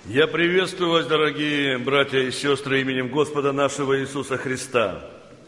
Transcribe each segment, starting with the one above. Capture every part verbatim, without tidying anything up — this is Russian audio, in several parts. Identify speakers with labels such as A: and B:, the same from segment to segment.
A: Я приветствую вас, дорогие братья и сестры, именем Господа нашего Иисуса Христа.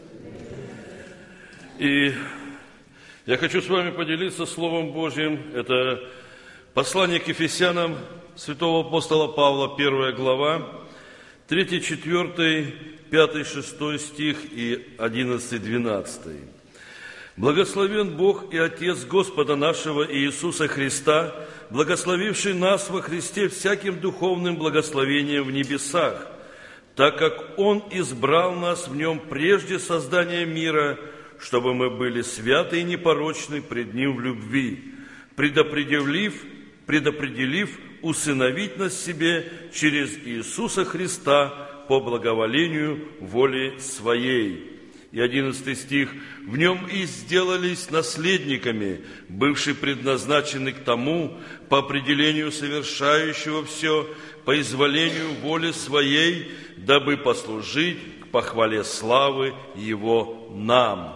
A: И я хочу с вами поделиться Словом Божьим. Это послание к Ефесянам святого апостола Павла, первая глава, третий, четвертый, пятый, шестой стих и одиннадцатый, двенадцатый. Благословен Бог и Отец Господа нашего Иисуса Христа, благословивший нас во Христе всяким духовным благословением в небесах, так как Он избрал нас в Нем прежде создания мира, чтобы мы были святы и непорочны пред Ним в любви, предопределив, предопределив усыновить нас себе через Иисуса Христа по благоволению воли Своей. И одиннадцатый стих. «В нем и сделались наследниками, бывшие предназначены к тому, по определению совершающего все, по изволению воли Своей, дабы послужить к похвале славы Его нам».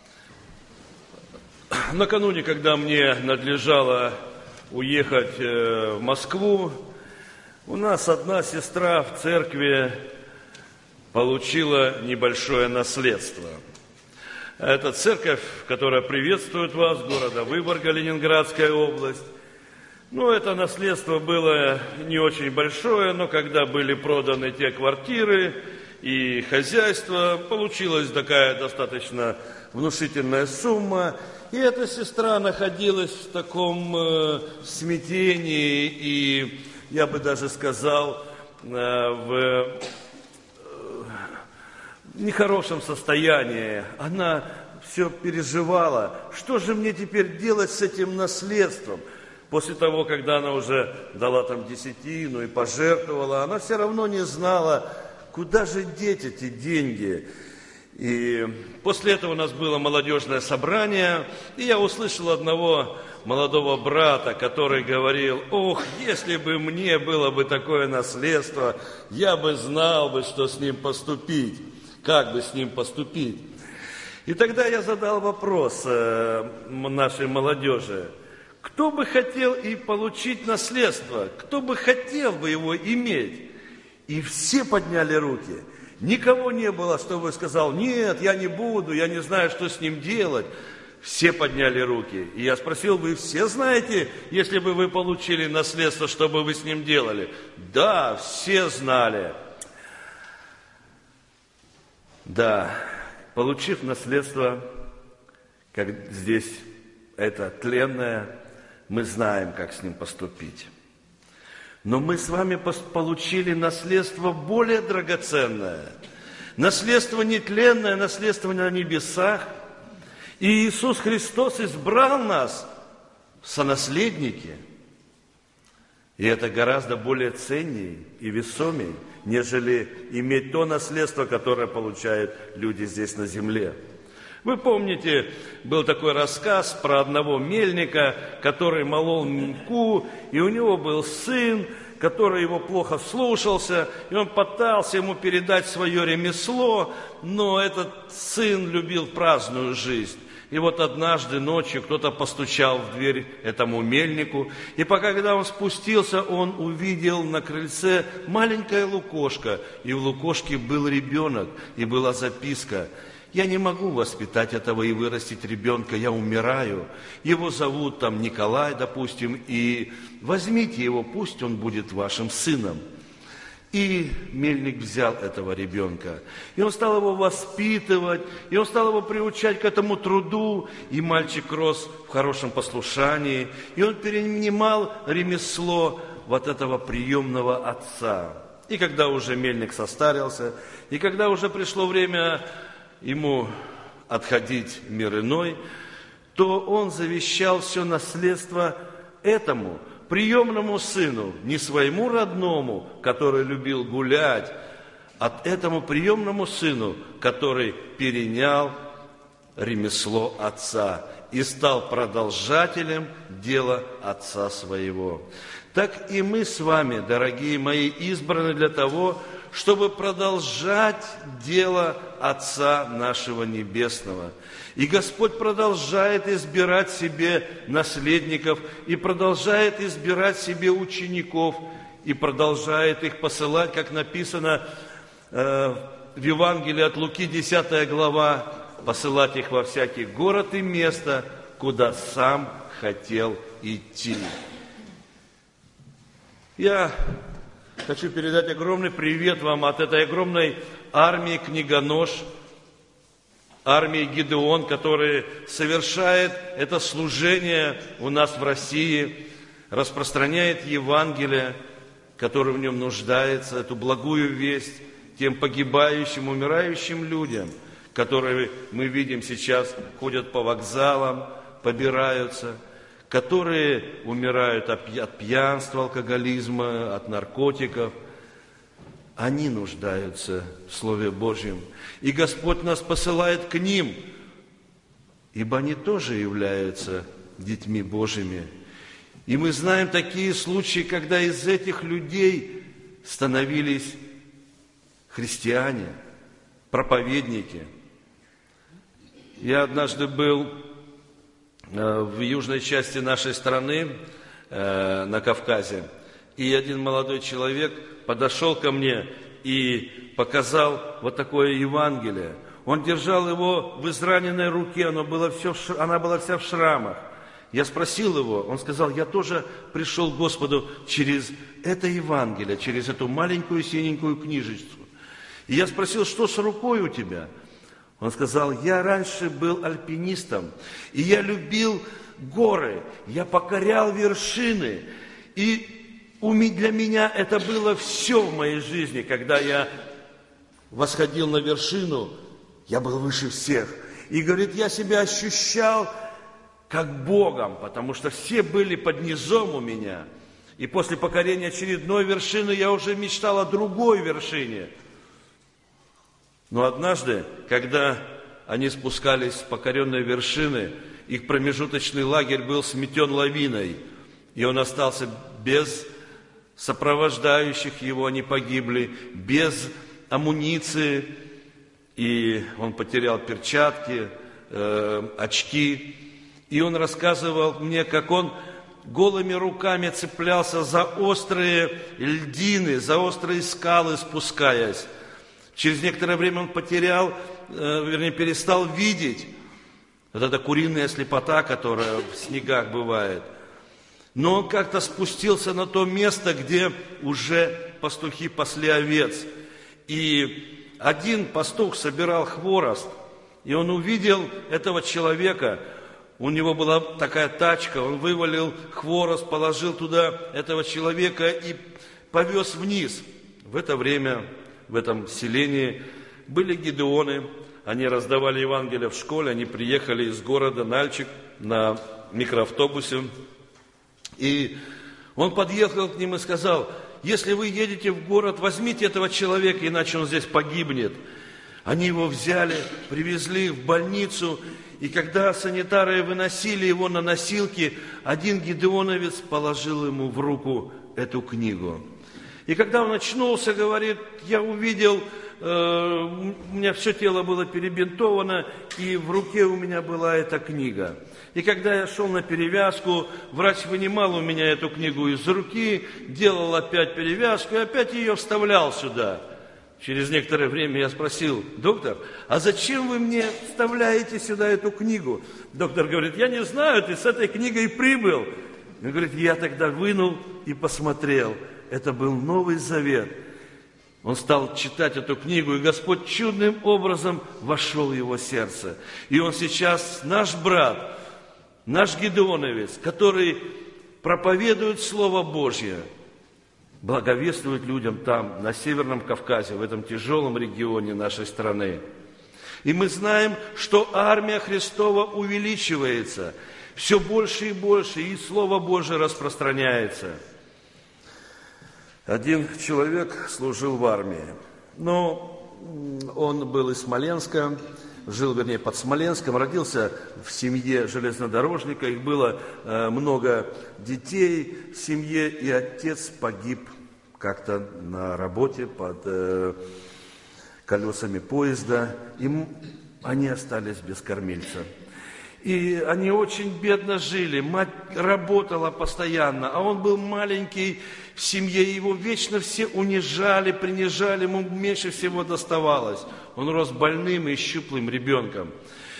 A: Накануне, когда мне надлежало уехать в Москву, у нас одна сестра в церкви получила небольшое наследство. Это церковь, которая приветствует вас, города Выборга, Ленинградская область. Ну, это наследство было не очень большое, но когда были проданы те квартиры и хозяйство, получилась такая достаточно внушительная сумма. И эта сестра находилась в таком э, смятении и, я бы даже сказал, э, в нехорошем состоянии. Она все переживала. Что же мне теперь делать с этим наследством? После того, когда она уже дала там десятину и пожертвовала, она все равно не знала, куда же деть эти деньги. И после этого у нас было молодежное собрание, и я услышал одного молодого брата, который говорил: «Ох, если бы мне было бы такое наследство, я бы знал бы, что с ним поступить». Как бы с ним поступить? И тогда я задал вопрос э, нашей молодежи: кто бы хотел и получить наследство? Кто бы хотел бы его иметь? И все подняли руки. Никого не было, чтобы сказал: нет, я не буду, я не знаю, что с ним делать. Все подняли руки. И я спросил: вы все знаете, если бы вы получили наследство, что бы вы с ним делали? Да, все знали. Да, получив наследство, как здесь это тленное, мы знаем, как с ним поступить. Но мы с вами получили наследство более драгоценное. Наследство нетленное, наследство на небесах. И Иисус Христос избрал нас в сонаследники. И это гораздо более ценнее и весомее, нежели иметь то наследство, которое получают люди здесь на земле. Вы помните, был такой рассказ про одного мельника, который молол муку, и у него был сын, который его плохо слушался, и он пытался ему передать свое ремесло, но этот сын любил праздную жизнь. И вот однажды ночью кто-то постучал в дверь этому мельнику, и пока когда он спустился, он увидел на крыльце маленькое лукошко, и в лукошке был ребенок, и была записка: «Я не могу воспитать этого и вырастить ребенка, я умираю. Его зовут там Николай, допустим, и возьмите его, пусть он будет вашим сыном». И мельник взял этого ребенка, и он стал его воспитывать, и он стал его приучать к этому труду, и мальчик рос в хорошем послушании, и он перенимал ремесло вот этого приемного отца. И когда уже мельник состарился, и когда уже пришло время ему отходить в мир иной, то он завещал все наследство этому приемному сыну, не своему родному, который любил гулять, а этому приемному сыну, который перенял ремесло отца и стал продолжателем дела отца своего. Так и мы с вами, дорогие мои, избраны для того, чтобы продолжать дело Отца нашего Небесного. И Господь продолжает избирать себе наследников и продолжает избирать себе учеников. и продолжает их посылать, как написано э, в Евангелии от Луки, десятая глава, посылать их во всякий город и место, куда сам хотел идти. Я хочу передать огромный привет вам от этой огромной армии книгонож, армии Гидеон, которая совершает это служение у нас в России, распространяет Евангелие, которое в нем нуждается, эту благую весть тем погибающим, умирающим людям, которые мы видим сейчас, ходят по вокзалам, побираются, которые умирают от пьянства, алкоголизма, от наркотиков. Они нуждаются в Слове Божьем. И Господь нас посылает к ним, ибо они тоже являются детьми Божьими. И мы знаем такие случаи, когда из этих людей становились христиане, проповедники. Я однажды был в южной части нашей страны, на Кавказе, и один молодой человек подошел ко мне и показал вот такое Евангелие. Он держал его в израненной руке, оно было все, она была вся в шрамах. Я спросил его, он сказал, я тоже пришел к Господу через это Евангелие, через эту маленькую синенькую книжечку. И я спросил, что с рукой у тебя? Он сказал, я раньше был альпинистом, и я любил горы, я покорял вершины, и для меня это было все в моей жизни. Когда я восходил на вершину, я был выше всех. И, говорит, я себя ощущал как Богом, потому что все были под низом у меня. И после покорения очередной вершины я уже мечтал о другой вершине. Но однажды, когда они спускались с покоренной вершины, их промежуточный лагерь был сметен лавиной, и он остался без сопровождающих его, они погибли, без амуниции, и он потерял перчатки, э, очки. И он рассказывал мне, как он голыми руками цеплялся за острые льдины, за острые скалы спускаясь. Через некоторое время он потерял, вернее, перестал видеть. Вот эта куриная слепота, которая в снегах бывает. Но он как-то спустился на то место, где уже пастухи пасли овец. И один пастух собирал хворост, и он увидел этого человека. У него была такая тачка, он вывалил хворост, положил туда этого человека и повез вниз. В это время в этом селении были гидеоны, они раздавали Евангелие в школе, они приехали из города Нальчик на микроавтобусе. И он подъехал к ним и сказал, если вы едете в город, возьмите этого человека, иначе он здесь погибнет. Они его взяли, привезли в больницу, и когда санитары выносили его на носилки, один гидеоновец положил ему в руку эту книгу. И когда он очнулся, говорит, я увидел, э, у меня все тело было перебинтовано, и в руке у меня была эта книга. И когда я шел на перевязку, врач вынимал у меня эту книгу из руки, делал опять перевязку и опять ее вставлял сюда. Через некоторое время я спросил, доктор, а зачем вы мне вставляете сюда эту книгу? Доктор говорит, я не знаю, ты с этой книгой прибыл. Он говорит, я тогда вынул и посмотрел. Это был Новый Завет. Он стал читать эту книгу, и Господь чудным образом вошел в его сердце. И он сейчас наш брат, наш гидеоновец, который проповедует Слово Божье, благовествует людям там, на Северном Кавказе, в этом тяжелом регионе нашей страны. И мы знаем, что армия Христова увеличивается, все больше и больше, и Слово Божие распространяется. Один человек служил в армии, но он был из Смоленска, жил, вернее, под Смоленском, родился в семье железнодорожника, их было э, много детей в семье, и отец погиб как-то на работе под э, колесами поезда, и они остались без кормильца. И они очень бедно жили. Мать работала постоянно, а он был маленький в семье. Его вечно все унижали, принижали, ему меньше всего доставалось. Он рос больным и щуплым ребенком.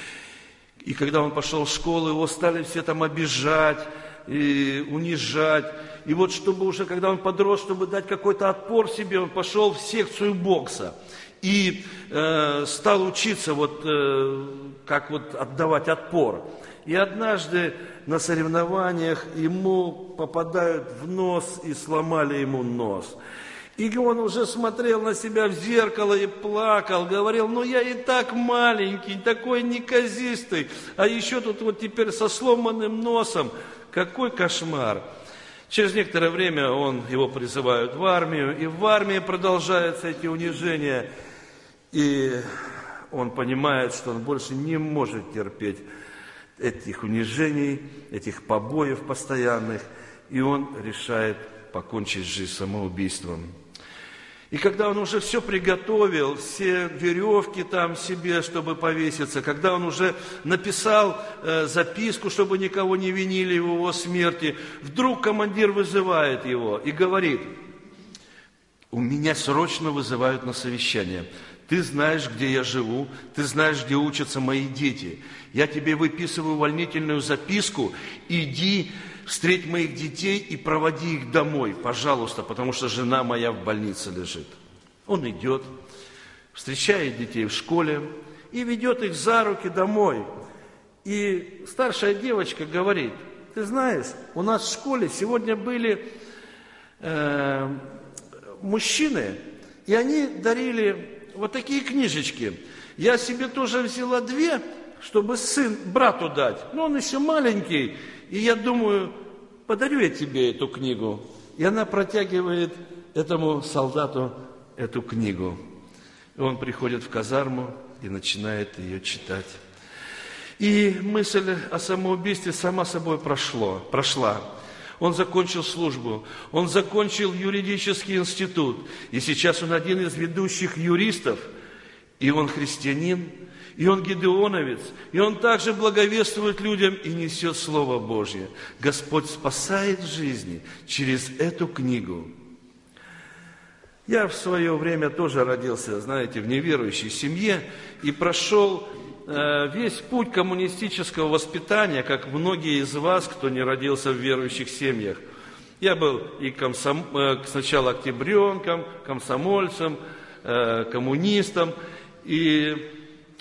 A: И когда он пошел в школу, его стали все там обижать, и унижать. И вот чтобы уже, когда он подрос, чтобы дать какой-то отпор себе, он пошел в секцию бокса. И э, стал учиться, вот, э, как вот отдавать отпор. И однажды на соревнованиях ему попадают в нос и сломали ему нос. И он уже смотрел на себя в зеркало и плакал, говорил: ну я и так маленький, такой неказистый, а еще тут вот теперь со сломанным носом. Какой кошмар! Через некоторое время он, его призывают в армию, и в армии продолжаются эти унижения. И он понимает, что он больше не может терпеть этих унижений, этих побоев постоянных, и он решает покончить жизнь самоубийством. И когда он уже все приготовил, все веревки там себе, чтобы повеситься, когда он уже написал э, записку, чтобы никого не винили в его смерти, вдруг командир вызывает его и говорит: у меня срочно вызывают на совещание. Ты знаешь, где я живу, ты знаешь, где учатся мои дети. Я тебе выписываю увольнительную записку, иди встреть моих детей и проводи их домой, пожалуйста, потому что жена моя в больнице лежит. Он идет, встречает детей в школе и ведет их за руки домой. И старшая девочка говорит: ты знаешь, у нас в школе сегодня были э, мужчины, и они дарили вот такие книжечки. Я себе тоже взяла две, чтобы сын брату дать. Но он еще маленький, и я думаю, подарю я тебе эту книгу. И она протягивает этому солдату эту книгу. И он приходит в казарму и начинает ее читать. И мысль о самоубийстве сама собой прошло, прошла. Он закончил службу, он закончил юридический институт, и сейчас он один из ведущих юристов, и он христианин, и он гидеоновец, и он также благовествует людям и несет Слово Божье. Господь спасает жизни через эту книгу. Я в свое время тоже родился, знаете, в неверующей семье и прошел весь путь коммунистического воспитания, как многие из вас, кто не родился в верующих семьях. Я был и комсом... сначала октябренком, комсомольцем, коммунистом, и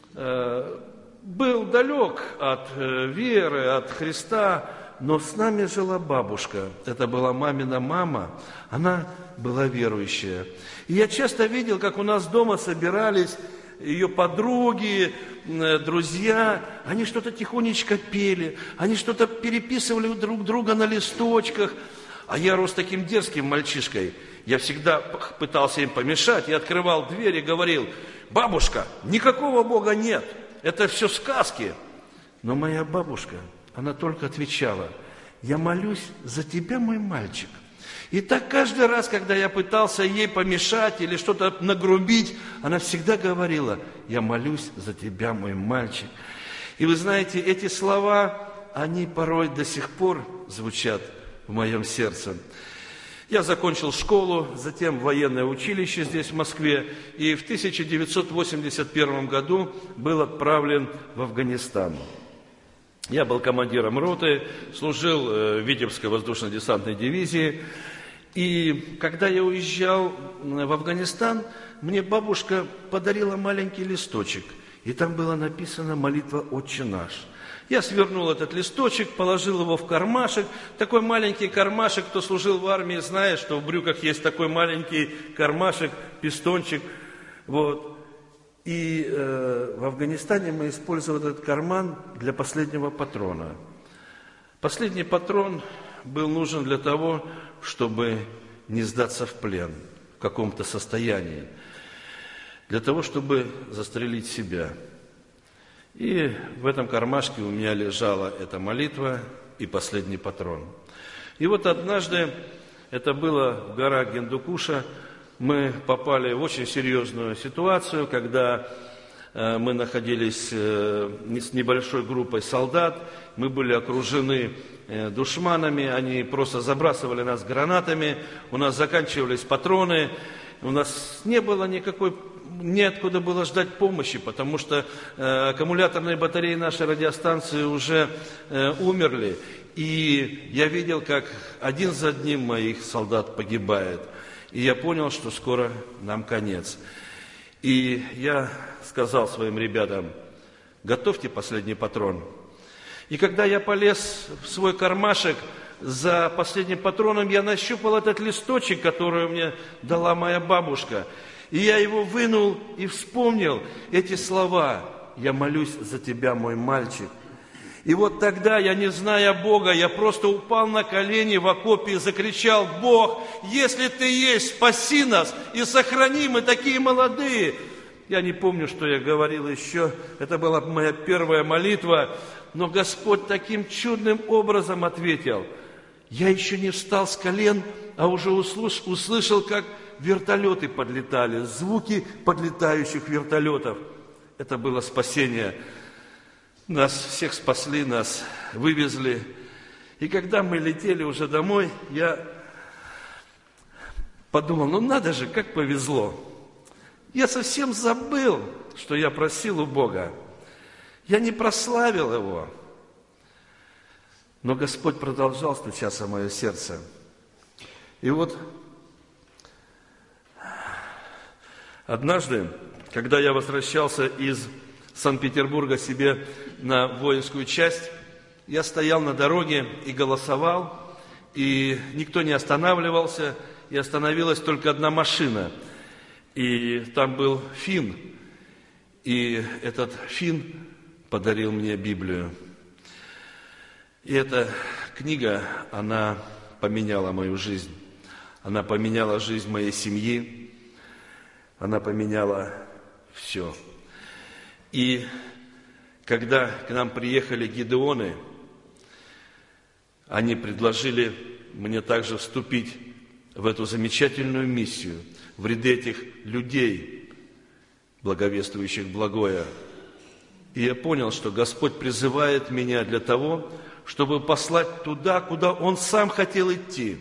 A: был далек от веры, от Христа, но с нами жила бабушка. Это была мамина мама, она была верующая. И я часто видел, как у нас дома собирались ее подруги, друзья, они что-то тихонечко пели, они что-то переписывали друг друга на листочках. А я рос таким дерзким мальчишкой. Я всегда пытался им помешать. Я открывал дверь и говорил: бабушка, никакого Бога нет, это все сказки. Но моя бабушка, она только отвечала: я молюсь за тебя, мой мальчик. И так каждый раз, когда я пытался ей помешать или что-то нагрубить, она всегда говорила: я молюсь за тебя, мой мальчик. И вы знаете, эти слова, они порой до сих пор звучат в моем сердце. Я закончил школу, затем военное училище здесь, в Москве, и в тысяча девятьсот восемьдесят первом году был отправлен в Афганистан. Я был командиром роты, служил в Витебской воздушно-десантной дивизии. И когда я уезжал в Афганистан, мне бабушка подарила маленький листочек, и там было написано молитва «Отче наш». Я свернул этот листочек, положил его в кармашек. Такой маленький кармашек, кто служил в армии, знает, что в брюках есть такой маленький кармашек, пистончик. Вот. И э, в Афганистане мы использовали этот карман для последнего патрона. Последний патрон был нужен для того, чтобы не сдаться в плен в каком-то состоянии, для того, чтобы застрелить себя. И в этом кармашке у меня лежала эта молитва и последний патрон. И вот однажды, это было в горах Гиндукуша, мы попали в очень серьезную ситуацию, когда мы находились с небольшой группой солдат, мы были окружены душманами, они просто забрасывали нас гранатами, у нас заканчивались патроны, у нас не было никакой, неоткуда было ждать помощи, потому что аккумуляторные батареи нашей радиостанции уже умерли. И я видел, как один за одним моих солдат погибает. И я понял, что скоро нам конец. И я сказал своим ребятам: готовьте последний патрон. И когда я полез в свой кармашек за последним патроном, я нащупал этот листочек, который мне дала моя бабушка. И я его вынул и вспомнил эти слова: «Я молюсь за тебя, мой мальчик». И вот тогда, я не зная Бога, я просто упал на колени в окопе и закричал: «Бог, если Ты есть, спаси нас и сохрани, мы такие молодые». Я не помню, что я говорил еще, это была моя первая молитва, но Господь таким чудным образом ответил. Я еще не встал с колен, а уже услыш, услышал, как вертолеты подлетали, звуки подлетающих вертолетов. Это было спасение. Нас всех спасли, нас вывезли. И когда мы летели уже домой, я подумал: ну надо же, как повезло. Я совсем забыл, что я просил у Бога. Я не прославил Его. Но Господь продолжал стучаться в мое сердце. И вот однажды, когда я возвращался из Санкт-Петербурга себе на воинскую часть, я стоял на дороге и голосовал, и никто не останавливался, и остановилась только одна машина. И там был финн, и этот финн подарил мне Библию. И эта книга, она поменяла мою жизнь. Она поменяла жизнь моей семьи. Она поменяла все. И когда к нам приехали Гидеоны, они предложили мне также вступить в эту замечательную миссию, в ряды этих людей, благовествующих благое. И я понял, что Господь призывает меня для того, чтобы послать туда, куда Он сам хотел идти.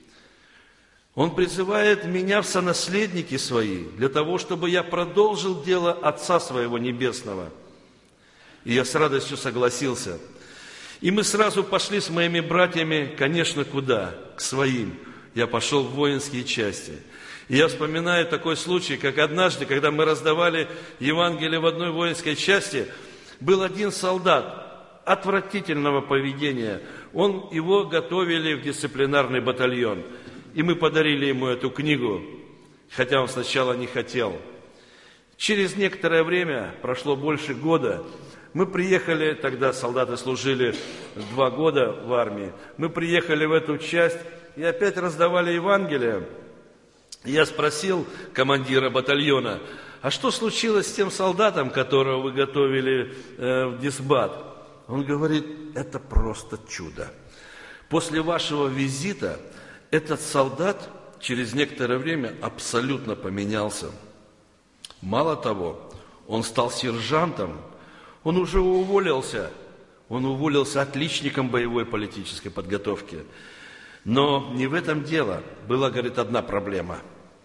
A: Он призывает меня в сонаследники свои, для того, чтобы я продолжил дело Отца Своего Небесного. И я с радостью согласился. И мы сразу пошли с моими братьями, конечно, куда? К своим. Я пошел в воинские части. И я вспоминаю такой случай, как однажды, когда мы раздавали Евангелие в одной воинской части, был один солдат отвратительного поведения. Он, его готовили в дисциплинарный батальон. И мы подарили ему эту книгу, хотя он сначала не хотел. Через некоторое время, прошло больше года, мы приехали, тогда солдаты служили два года в армии, мы приехали в эту часть и опять раздавали Евангелие. Я спросил командира батальона: а что случилось с тем солдатом, которого вы готовили э, в дисбат? Он говорит: это просто чудо. После вашего визита этот солдат через некоторое время абсолютно поменялся. Мало того, он стал сержантом, он уже уволился, он уволился отличником боевой политической подготовки. Но не в этом дело. Была, говорит, одна проблема.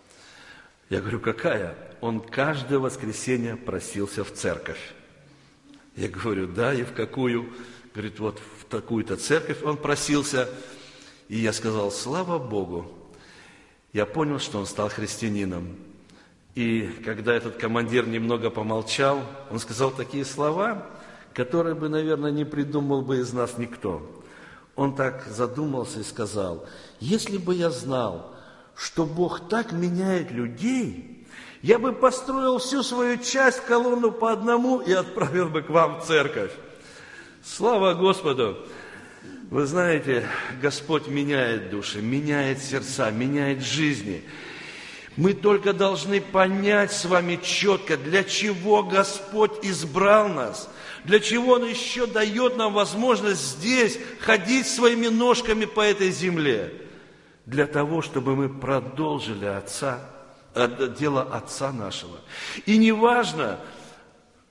A: Я говорю: какая? Он каждое воскресенье просился в церковь. Я говорю: да, и в какую? Говорит: вот в такую-то церковь он просился. И я сказал: слава Богу. Я понял, что он стал христианином. И когда этот командир немного помолчал, он сказал такие слова, которые бы, наверное, не придумал бы из нас никто. Он так задумался и сказал: если бы я знал, что Бог так меняет людей, я бы построил всю свою часть, колонну по одному, и отправил бы к вам в церковь. Слава Господу! Вы знаете, Господь меняет души, меняет сердца, меняет жизни. Мы только должны понять с вами четко, для чего Господь избрал нас, для чего Он еще дает нам возможность здесь ходить своими ножками по этой земле. Для того, чтобы мы продолжили Отца, дело Отца нашего. И не важно,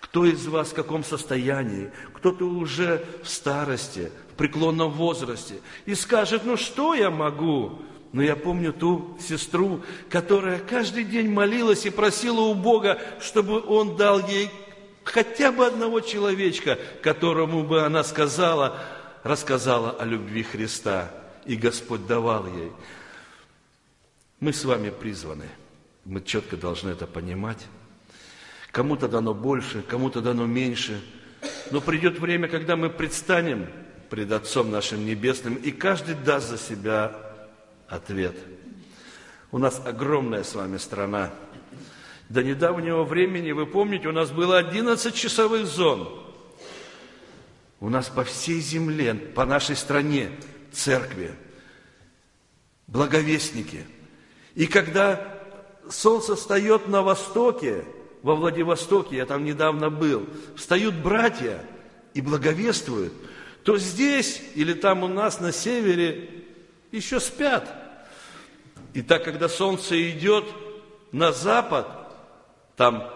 A: Кто из вас в каком состоянии? Кто-то уже в старости, в преклонном возрасте. И скажет, ну что я могу? Но я помню ту сестру, которая каждый день молилась и просила у Бога, чтобы Он дал ей хотя бы одного человечка, которому бы она сказала, рассказала о любви Христа. И Господь давал ей. Мы с вами призваны. Мы четко должны это понимать. Кому-то дано больше, кому-то дано меньше. Но придет время, когда мы предстанем пред Отцом нашим Небесным, и каждый даст за себя ответ. У нас огромная с вами страна. До недавнего времени, вы помните, у нас было одиннадцать часовых зон. У нас по всей земле, по нашей стране церкви, благовестники. И когда солнце встает на востоке, во Владивостоке, я там недавно был, встают братья и благовествуют, то здесь или там у нас на севере еще спят. И так, когда солнце идет на запад, там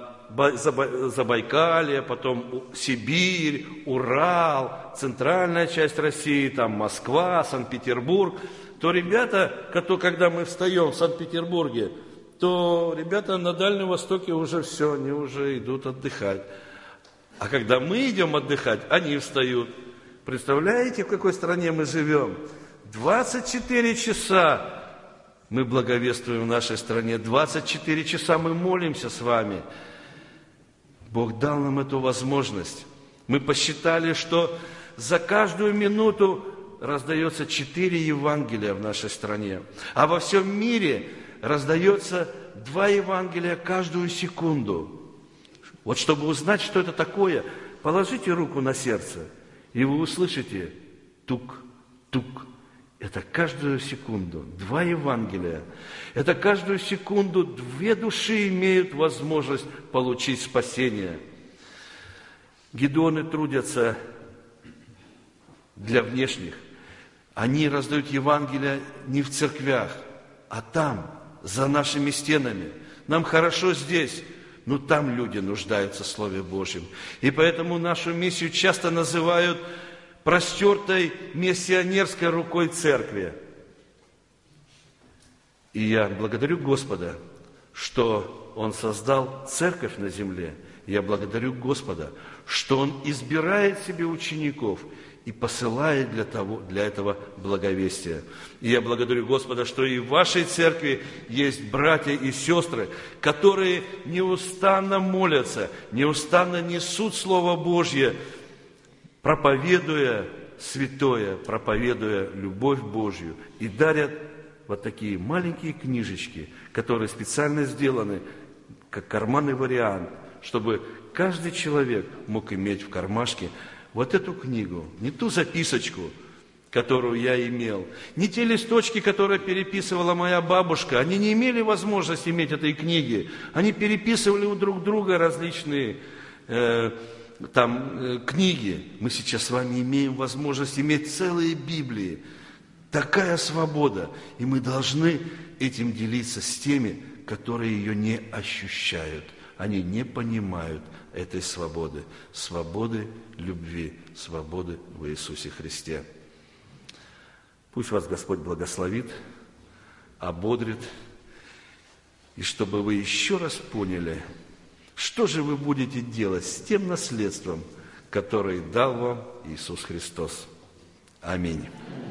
A: Забайкалье, потом Сибирь, Урал, центральная часть России, там Москва, Санкт-Петербург, то ребята, когда мы встаем в Санкт-Петербурге, то ребята на Дальнем Востоке уже все, они уже идут отдыхать. А когда мы идем отдыхать, они встают. Представляете, в какой стране мы живем? двадцать четыре часа мы благовествуем в нашей стране, двадцать четыре часа мы молимся с вами. Бог дал нам эту возможность. Мы посчитали, что за каждую минуту раздается четыре Евангелия в нашей стране, а во всем мире раздается два Евангелия каждую секунду. Вот чтобы узнать, что это такое, положите руку на сердце, и вы услышите тук, тук. Это каждую секунду два Евангелия. Это каждую секунду две души имеют возможность получить спасение. Гидеоны трудятся для внешних. Они раздают Евангелие не в церквях, а там, за нашими стенами. Нам хорошо здесь, но там люди нуждаются в Слове Божьем. И поэтому нашу миссию часто называют простертой миссионерской рукой церкви. И я благодарю Господа, что Он создал церковь на земле. Я благодарю Господа, что Он избирает себе учеников и посылает для, того, для этого благовестия. И я благодарю Господа, что и в вашей церкви есть братья и сестры, которые неустанно молятся, неустанно несут Слово Божье, проповедуя святое, проповедуя любовь Божью, и дарят вот такие маленькие книжечки, которые специально сделаны как карманный вариант, чтобы каждый человек мог иметь в кармашке вот эту книгу, не ту записочку, которую я имел, не те листочки, которые переписывала моя бабушка. Они не имели возможности иметь этой книги. Они переписывали у друг друга различные э, там э, книги. Мы сейчас с вами имеем возможность иметь целые Библии. Такая свобода. И мы должны этим делиться с теми, которые ее не ощущают. Они не понимают этой свободы. Свободы любви, свободы в Иисусе Христе. Пусть вас Господь благословит, ободрит, и чтобы вы еще раз поняли, что же вы будете делать с тем наследством, которое дал вам Иисус Христос. Аминь.